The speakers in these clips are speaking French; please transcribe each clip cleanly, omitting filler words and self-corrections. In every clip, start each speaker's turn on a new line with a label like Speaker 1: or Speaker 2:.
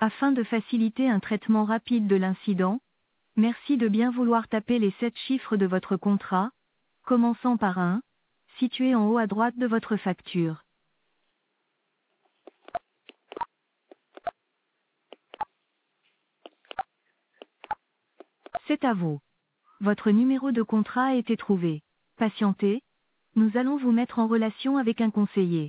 Speaker 1: Afin de faciliter un traitement rapide de l'incident, merci de bien vouloir taper les 7 chiffres de votre contrat, commençant par 1, situé en haut à droite de votre facture. C'est à vous. Votre numéro de contrat a été trouvé. Patientez, nous allons vous mettre en relation avec un conseiller.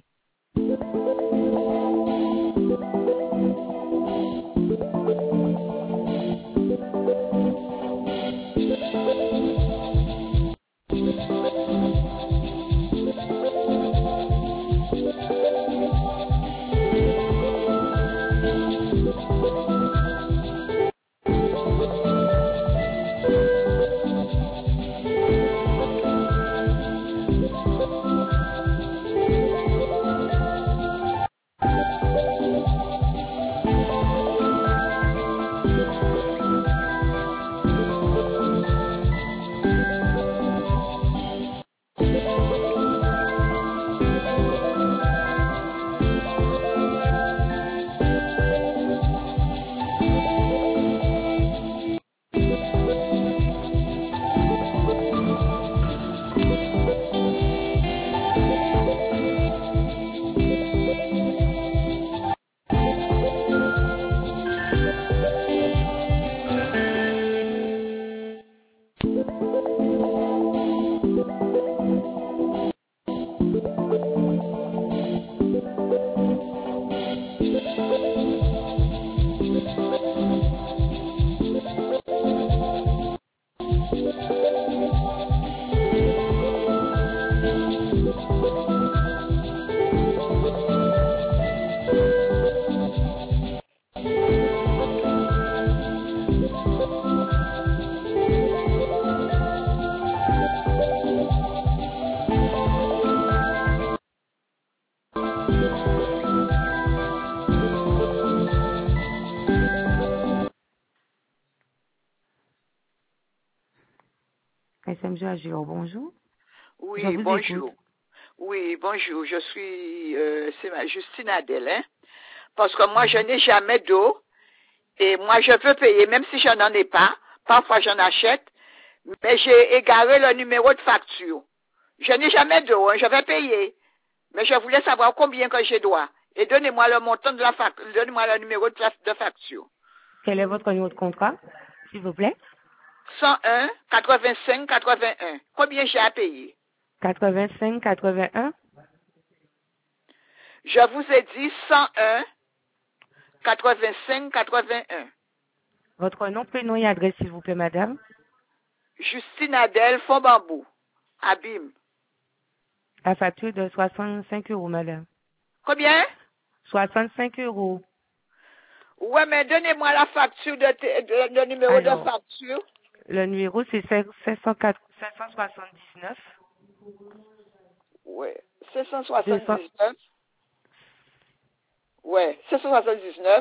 Speaker 2: SMG Agir, bonjour. Je
Speaker 3: Oui,
Speaker 2: vous
Speaker 3: bonjour.
Speaker 2: écoute.
Speaker 3: Oui, bonjour. Je suis c'est Justine Adèle, hein? Parce que moi, je n'ai jamais d'eau et moi, je peux payer, même si je n'en ai pas. Parfois, j'en achète, mais j'ai égaré le numéro de facture. Je n'ai jamais d'eau, hein, je vais payer. Mais je voulais savoir combien que je dois. Et donnez-moi le montant de la facture, donnez-moi le numéro de facture.
Speaker 2: Quel est votre numéro de contrat, s'il vous plaît?
Speaker 3: 101 85 81. Combien j'ai à payer?
Speaker 2: 85 81.
Speaker 3: Je vous ai dit 101 85 81.
Speaker 2: Votre nom, prénom et adresse, s'il vous plaît, madame.
Speaker 3: Justine Adèle Fond-Bambou. Abîme.
Speaker 2: La facture de 65 euros, madame.
Speaker 3: Combien?
Speaker 2: 65 euros.
Speaker 3: Ouais, mais donnez-moi la facture le numéro de
Speaker 2: Alors,
Speaker 3: facture.
Speaker 2: le numéro, c'est 579.
Speaker 3: Ouais.
Speaker 2: 200,
Speaker 3: 779. Ouais. 779.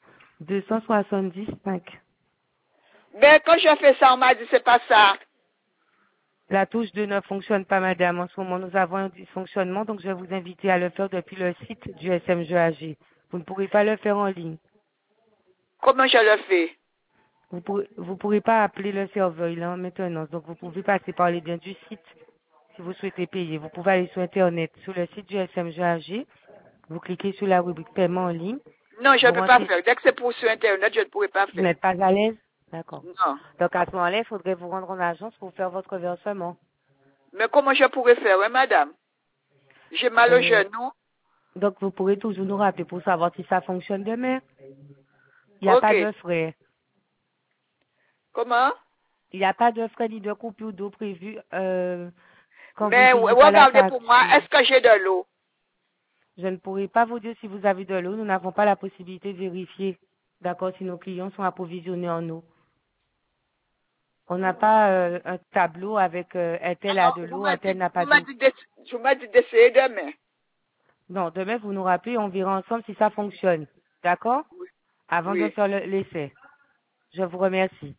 Speaker 2: 275.
Speaker 3: Mais quand j'ai fait ça, on m'a dit c'est pas ça.
Speaker 2: La touche 2 ne fonctionne pas, madame. En ce moment, nous avons un dysfonctionnement, donc je vais vous inviter à le faire depuis le site du SMGAG. Vous ne pourrez pas le faire en ligne.
Speaker 3: Comment je le fais?
Speaker 2: Vous pourrez pas appeler le serveur, il est en maintenance. Donc, vous pouvez passer par les liens du site si vous souhaitez payer. Vous pouvez aller sur Internet, sur le site du SMGAG. Vous cliquez sur la rubrique paiement en ligne.
Speaker 3: Non, je ne
Speaker 2: Vous
Speaker 3: peux pas
Speaker 2: rentrez.
Speaker 3: faire. Dès que c'est pour sur Internet, je ne pourrai pas
Speaker 2: Vous
Speaker 3: faire.
Speaker 2: n'êtes pas à l'aise? D'accord.
Speaker 3: Non.
Speaker 2: Donc, à ce moment-là, il faudrait vous rendre en agence pour faire votre versement.
Speaker 3: Mais comment je pourrais faire, ouais, madame? J'ai mal au genou.
Speaker 2: Donc, vous pourrez toujours nous rappeler pour savoir si ça fonctionne demain. Il n'y a
Speaker 3: Ok.
Speaker 2: pas de frais.
Speaker 3: Comment?
Speaker 2: Il n'y a pas de frais ni de coupure d'eau prévue quand vous ne
Speaker 3: Mais
Speaker 2: payez pas la
Speaker 3: regardez pour moi,
Speaker 2: facture.
Speaker 3: est-ce que j'ai de l'eau?
Speaker 2: Je ne pourrai pas vous dire si vous avez de l'eau. Nous n'avons pas la possibilité de vérifier, d'accord, si nos clients sont approvisionnés en eau. On n'a pas un tableau avec un tel a
Speaker 3: Alors,
Speaker 2: de l'eau, un tel n'a pas d'eau.
Speaker 3: vous m'avez dit d'essayer demain.
Speaker 2: Non, demain, vous nous rappelez, on verra ensemble si ça fonctionne. D'accord?
Speaker 3: Oui.
Speaker 2: Avant de
Speaker 3: Oui.
Speaker 2: faire l'essai. Je vous remercie.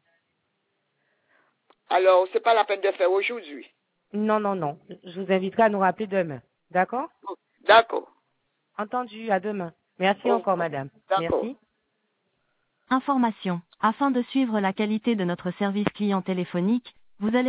Speaker 3: Alors, c'est pas la peine de faire aujourd'hui.
Speaker 2: Non, non, non. Je vous inviterai à nous rappeler demain. D'accord?
Speaker 3: D'accord.
Speaker 2: Entendu, à demain. Merci
Speaker 3: Au
Speaker 2: encore,
Speaker 3: revoir.
Speaker 2: madame.
Speaker 3: D'accord.
Speaker 2: Merci.
Speaker 1: Information. Afin de suivre la qualité de notre service client téléphonique, vous allez